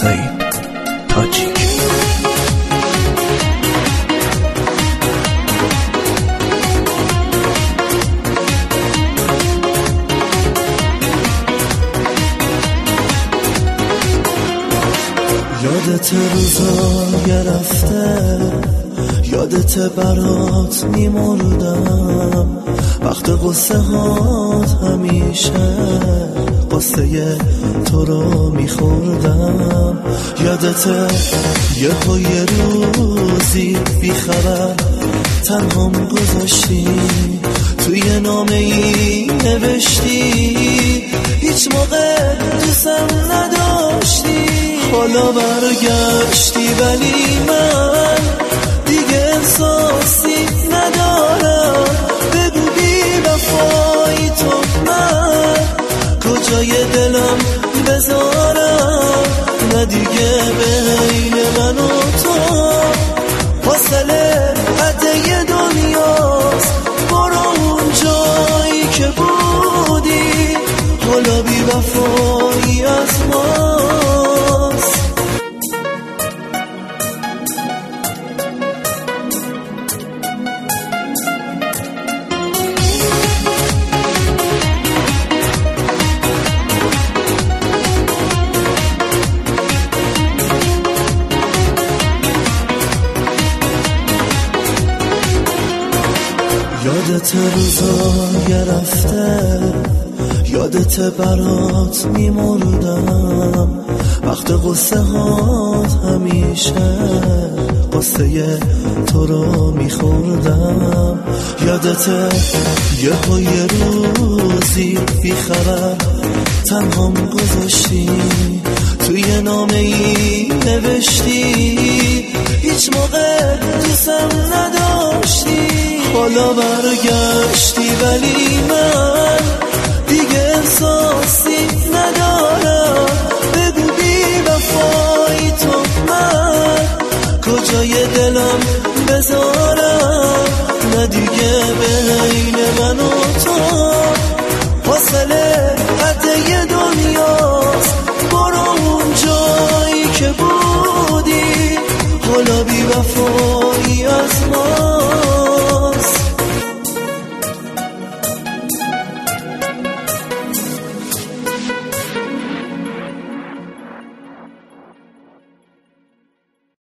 سعید تاجیک. یادت روزای رفته، یادت برات میمردم، وقت قصه هات همیشه قصه تو رو میخوردم. یادت یه روزی بیخبر تنهام گذاشتی، توی نامه ای نوشتی هیچ موقع دوستم نداشتی. حالا برگشتی ولی من دیگه احساسی ندارم. بگو بی وفایی تو من کجای دلم بذارم؟ نه دیگه بین من و تو فاصله قطعه دنیاست. برو اون جایی که بودی، حالا بی وفایی از ماست. یادت روزای رفته، یادت برات میمردم، وقت قصه هات همیشه قصه تو رو میخوردم. یادت یه روزی بیخبر تنهام گذاشتی، توی نامه ای نوشتی هیچ موقع دوستم نداشتی. حالا برگشتی ولی من دیگه احساسی ندارم. بگو بی وفایی تو من کجای دلم بذارم؟ نه دیگه بین من و تو فاصله قطعه دنیاست. برو اون جایی که بودی، حالا بی وفایی از ما.